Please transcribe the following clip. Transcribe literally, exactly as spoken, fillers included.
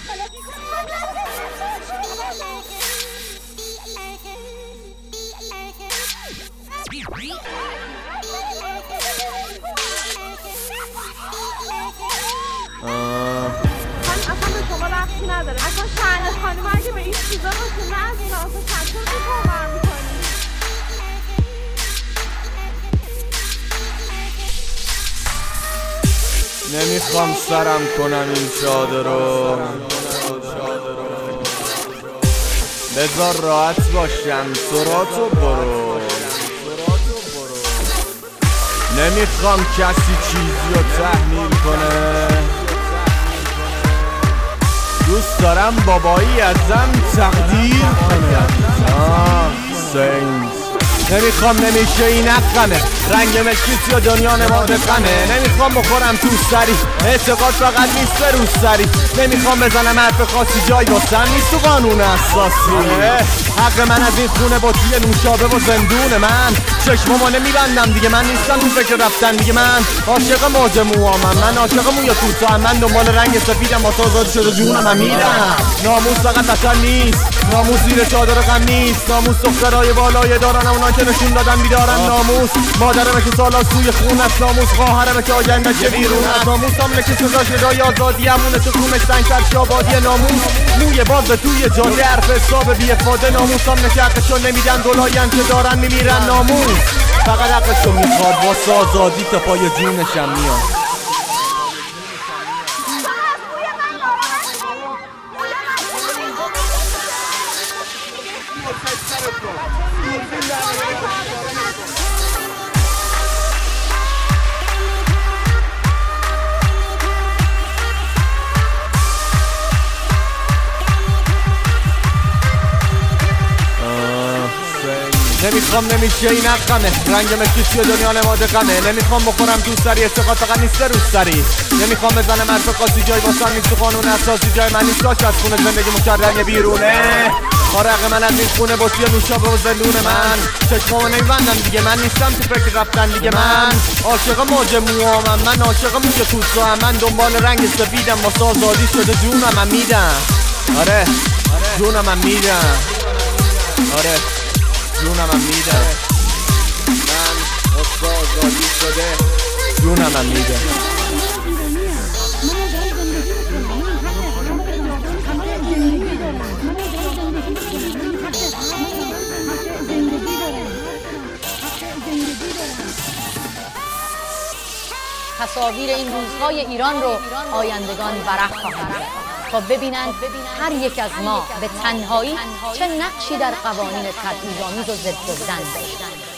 اصلا به شما ربطی نداره. اصلا شأن خانم اگه به این چیزا باشه نه از این اصلا چطور که باور میکنی؟ نمیخوام سرم کنم این چادر رو، بذار راحت باشم سراتو برو. نمیخوام کسی چیزی رو تحمیل کنه، دوست دارم بابایی ازم تقدیر کنه. آه سینز نمیخوام نمیشه این حقمه، رنگ مشکیسی و دنیا نماد غمه. نمیخوام بخورم تو سری، اعتقاد فقط نیست به رو سری. نمیخوام بزنم حرف خاصی جای واسم نیست تو قانون اساسی. حق من از این خونه با توی نوشابه و زندون من. چشمامو نمیبندم دیگه، من نیستم تو فکر رفتن دیگه. من عاشق موج موامم، من عاشق موی کوتاهم، من دنبال رنگ سفیدم واسه آزاد شده جونم هم میرم. ناموس فقط اصلا نیست، ناموس زیر چادر غم نیست. ناموس دخترای بالای دارن، اونا که نشون دادن بیدارن. ناموس مادرمه که سالا سوی خون است، ناموس خواهرمه که آینده چه بیرون است. ناموس همونه که سزاش ندای آزادی همونه تو خونش سنگ سرش آبادی. ناموس موی باز توی جاده حرف حساب بی افاده. ناموس همونه که حقشو نمیدن گلاین که دارن میمیرن. ناموس فقط حقشو میخواد واسه آزادی تا پای جونشم میاد. نمیخوام نمیشه این حقمه، رنگ مشکیسی و دنیا نماد غمه. نمیخوام بخورم تو سری، اعتقاد فقط نیست رو سری. نمیخوام بزنم حرف خاصی جای واسم نیست تو قانون اساسی. جای من نیست داشت از خونه زندگی مکررنگ بیرونه. آره حق من از این خونه با توی نوشابه و زندون من. چشمامو نمیبندم دیگه، من نیستم تو فکر رفتن دیگه. من عاشق موج موامم، من عاشق موی کوتاهم، من دنبال رنگ سفیدم واسه آزادی شده جونم هم میدم. آره جونم هم میدم، آره جونم هم میدم. من واسه آزادی شده جونم هم میدم. تصاویر این روزهای ایران رو آیندگان ورق خواهند تا ببینند هر یک از ما به تنهایی چه نقشی در قوانین تبعیض‌آمیز و ضد زن داشتند.